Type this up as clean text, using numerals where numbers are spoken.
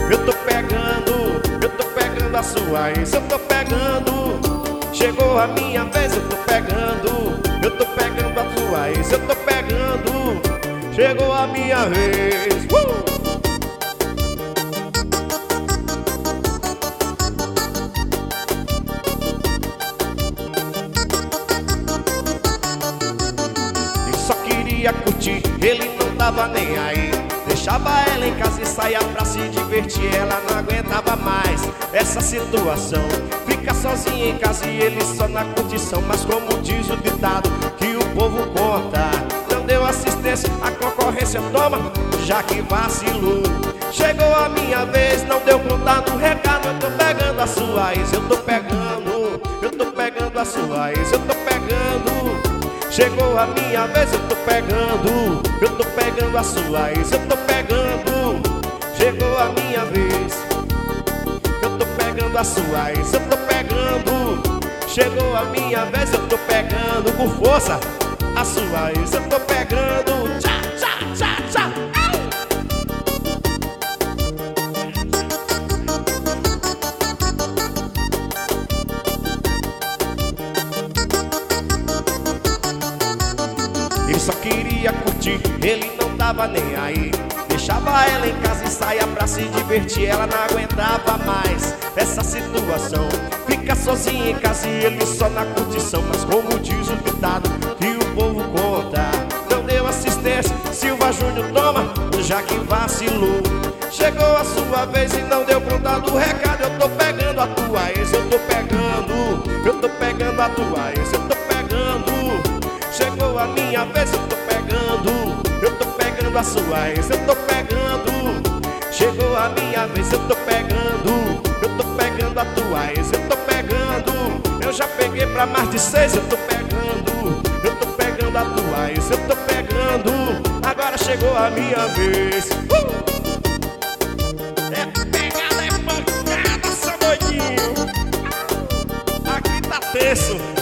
eu tô pegando a sua ex, eu tô pegando. Chegou a minha vez, eu tô pegando a sua ex, eu tô pegando. Chegou a minha vez. Ele só queria curtir, ele não tava nem aí. Deixava ela em casa e saia pra se divertir. Ela não aguentava mais essa situação. Fica sozinha em casa e ele só na curtição. Mas como diz o ditado que o povo conta, não deu assistência, a concorrência toma, já que vacilou. Chegou a minha vez, não deu conta do recado. Eu tô pegando a sua ex, eu tô pegando a sua ex, eu tô pegando. Chegou a minha vez, eu tô pegando a sua ex, eu tô pegando. Chegou a minha vez, eu tô pegando a sua ex, eu tô pegando. Chegou a minha vez, eu tô pegando com força a sua ex, eu tô pegando. Tchá, tchá, tchá, tchá. Ele só queria curtir, ele não tava nem aí. Deixava ela em casa e saia pra se divertir. Ela não aguentava mais essa situação. Fica sozinha em casa e ele só na curtição. Mas como diz o ditado que o povo conta, não deu assistência, Silva Júnior toma, já que vacilou. Chegou a sua vez e não deu conta do recado. Eu tô pegando a tua ex, eu tô pegando a tua ex, eu tô pegando. Chegou a minha vez, eu tô pegando a sua ex, eu tô pegando. Chegou a minha vez, eu tô pegando a tua ex, eu tô pegando. Eu já peguei pra mais de 6, eu tô pegando a tua ex, eu tô pegando. Agora chegou a minha vez. É pegada, é pancada, seu doidinho. Aqui tá tenso.